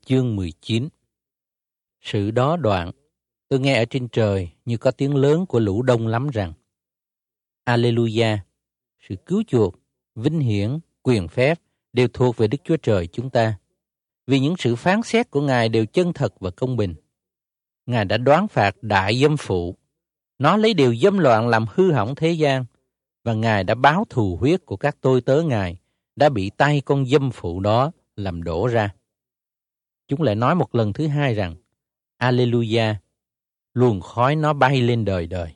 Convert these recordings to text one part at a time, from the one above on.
chương 19. Sự đó đoạn, tôi nghe ở trên trời như có tiếng lớn của lũ đông lắm rằng: Alleluia! Sự cứu chuộc, vinh hiển, quyền phép đều thuộc về Đức Chúa Trời chúng ta. Vì những sự phán xét của Ngài đều chân thật và công bình. Ngài đã đoán phạt đại dâm phụ. Nó lấy điều dâm loạn làm hư hỏng thế gian. Và Ngài đã báo thù huyết của các tôi tớ Ngài đã bị tay con dâm phụ đó làm đổ ra. Chúng lại nói một lần thứ hai rằng: Alleluia! Luồng khói nó bay lên đời đời.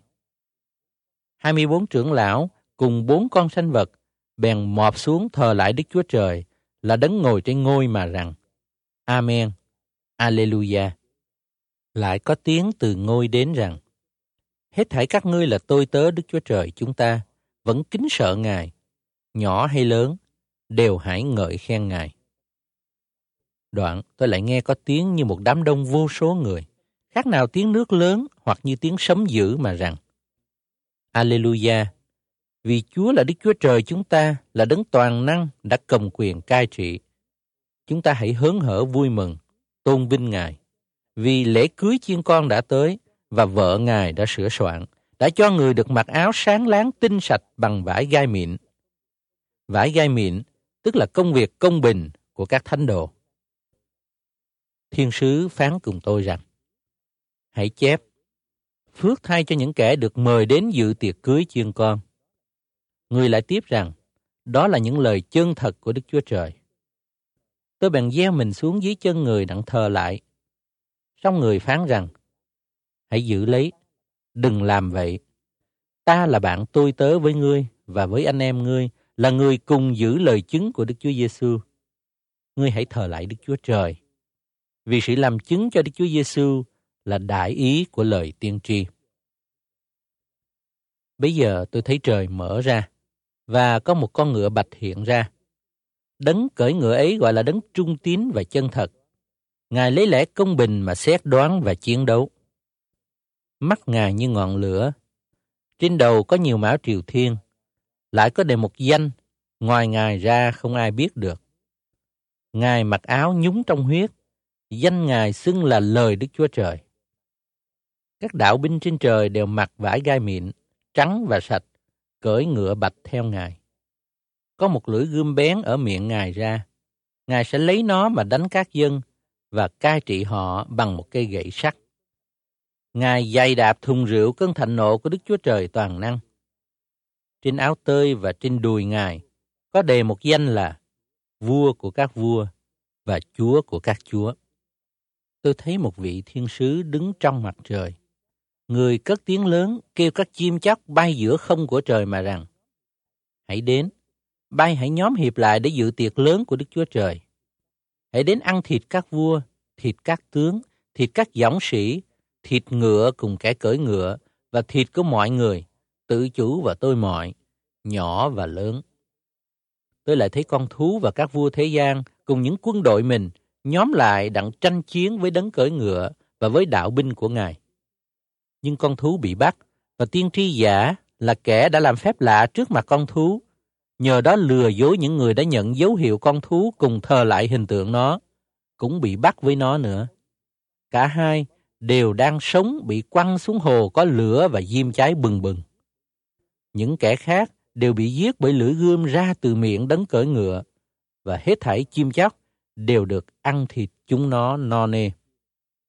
24 trưởng lão cùng 4 con sanh vật bèn mọp xuống thờ lại Đức Chúa Trời là đấng ngồi trên ngôi mà rằng: Amen, Alleluia. Lại có tiếng từ ngôi đến rằng: Hết thảy các ngươi là tôi tớ Đức Chúa Trời chúng ta, vẫn kính sợ Ngài, nhỏ hay lớn, đều hãy ngợi khen Ngài. Đoạn tôi lại nghe có tiếng như một đám đông vô số người, khác nào tiếng nước lớn hoặc như tiếng sấm dữ mà rằng: Alleluia! Vì Chúa là Đức Chúa Trời chúng ta, là đấng toàn năng đã cầm quyền cai trị. Chúng ta hãy hớn hở vui mừng, tôn vinh Ngài. Vì lễ cưới chiên con đã tới và vợ Ngài đã sửa soạn, đã cho người được mặc áo sáng láng tinh sạch bằng vải gai mịn. Vải gai mịn tức là công việc công bình của các thánh đồ. Thiên sứ phán cùng tôi rằng: Hãy chép, phước thay cho những kẻ được mời đến dự tiệc cưới chiên con. Người lại tiếp rằng: Đó là những lời chân thật của Đức Chúa Trời. Tôi bèn gieo mình xuống dưới chân người đặng thờ lại. Song người phán rằng: Hãy giữ lấy, đừng làm vậy. Ta là bạn tôi tớ với ngươi và với anh em ngươi, là người cùng giữ lời chứng của Đức Chúa Giêsu. Ngươi hãy thờ lại Đức Chúa Trời, vì sự làm chứng cho Đức Chúa Giêsu là đại ý của lời tiên tri. Bây giờ tôi thấy trời mở ra, và có một con ngựa bạch hiện ra. Đấng cưỡi ngựa ấy gọi là đấng trung tín và chân thật. Ngài lấy lẽ công bình mà xét đoán và chiến đấu. Mắt Ngài như ngọn lửa, trên đầu có nhiều mão triều thiên, lại có đề một danh, ngoài Ngài ra không ai biết được. Ngài mặc áo nhúng trong huyết, danh Ngài xưng là lời Đức Chúa Trời. Các đạo binh trên trời đều mặc vải gai mịn, trắng và sạch, cưỡi ngựa bạch theo Ngài. Có một lưỡi gươm bén ở miệng Ngài ra. Ngài sẽ lấy nó mà đánh các dân và cai trị họ bằng một cây gậy sắt. Ngài giày đạp thùng rượu cơn thạnh nộ của Đức Chúa Trời toàn năng. Trên áo tơi và trên đùi Ngài có đề một danh là Vua của các vua và Chúa của các chúa. Tôi thấy một vị thiên sứ đứng trong mặt trời. Người cất tiếng lớn kêu các chim chóc bay giữa không của trời mà rằng: Hãy đến, bay hãy nhóm hiệp lại để dự tiệc lớn của Đức Chúa Trời. Hãy đến ăn thịt các vua, thịt các tướng, thịt các dõng sĩ, thịt ngựa cùng kẻ cưỡi ngựa, và thịt của mọi người, tự chủ và tôi mọi, nhỏ và lớn. Tôi lại thấy con thú và các vua thế gian cùng những quân đội mình nhóm lại đặng tranh chiến với đấng cưỡi ngựa và với đạo binh của Ngài. Nhưng con thú bị bắt, và tiên tri giả là kẻ đã làm phép lạ trước mặt con thú, nhờ đó lừa dối những người đã nhận dấu hiệu con thú cùng thờ lại hình tượng nó, cũng bị bắt với nó nữa. Cả hai đều đang sống bị quăng xuống hồ có lửa và diêm cháy bừng bừng. Những kẻ khác đều bị giết bởi lưỡi gươm ra từ miệng đấng cưỡi ngựa, và hết thảy chim chóc đều được ăn thịt chúng nó no nê.